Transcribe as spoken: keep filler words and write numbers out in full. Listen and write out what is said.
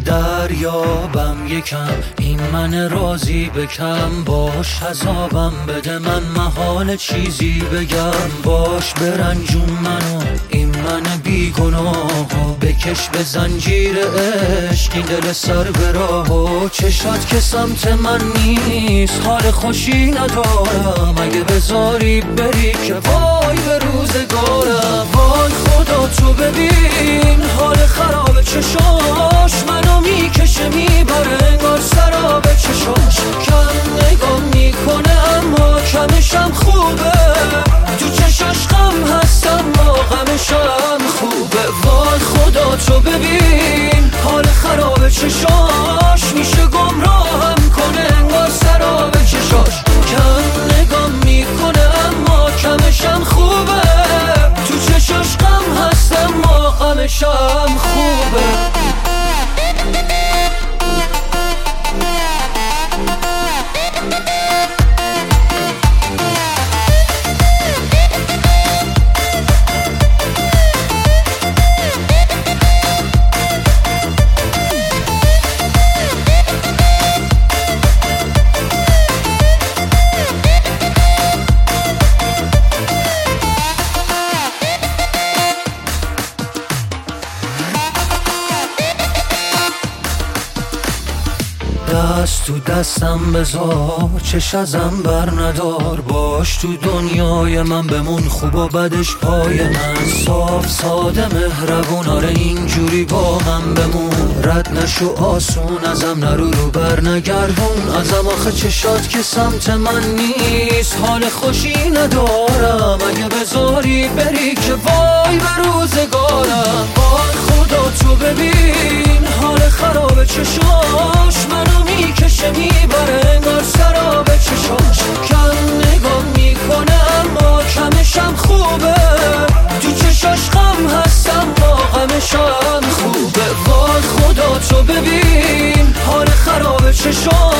دریابم یکم این من راضی بکم، باش عذابم بده من محال چیزی بگم، باش برنجون منو این من بیگناهو، بکش به زنجیر عشق این دل سر به راهو، چشات که سمت من نیست حال خوشی ندارم، اگه بذاری بری که وای به روزگارم، وای خدا تو ببین حال خراب چشاش منو میکشه میبره انگار سراب چشاش، کم نگاه میکنه اما کمشم خوبه، تو چشاش غم هست اما غمشم خوبه، وای خدا تو ببین حال خراب چشاش میشه گمراهم کنه انگار سراب چشاش، کم نگاه میکنه اما کمشم خوبه، تو چشاش غم هست اما غمشم خوبه. دست تو دستم بذار چش ازم بر ندار، باش تو دنیای من بمون خوب و بدش پای من، صاف ساده مهربون آره اینجوری با من بمون، رد نشو آسون ازم نرو رو بر نگردون ازم، آخه چشات که سمت من نیست حال خوشی ندارم، اگه بذاری بری که وای به روزگارم، وای خدا تو ببین حال خراب چشاش منو میکشه میبره انگار سراب چشاش، کم نگاه میکنه اما کمشم خوبه، تو چشاش غم هست اما غمشم خوبه، وای خدا تو ببین حال خراب چشاش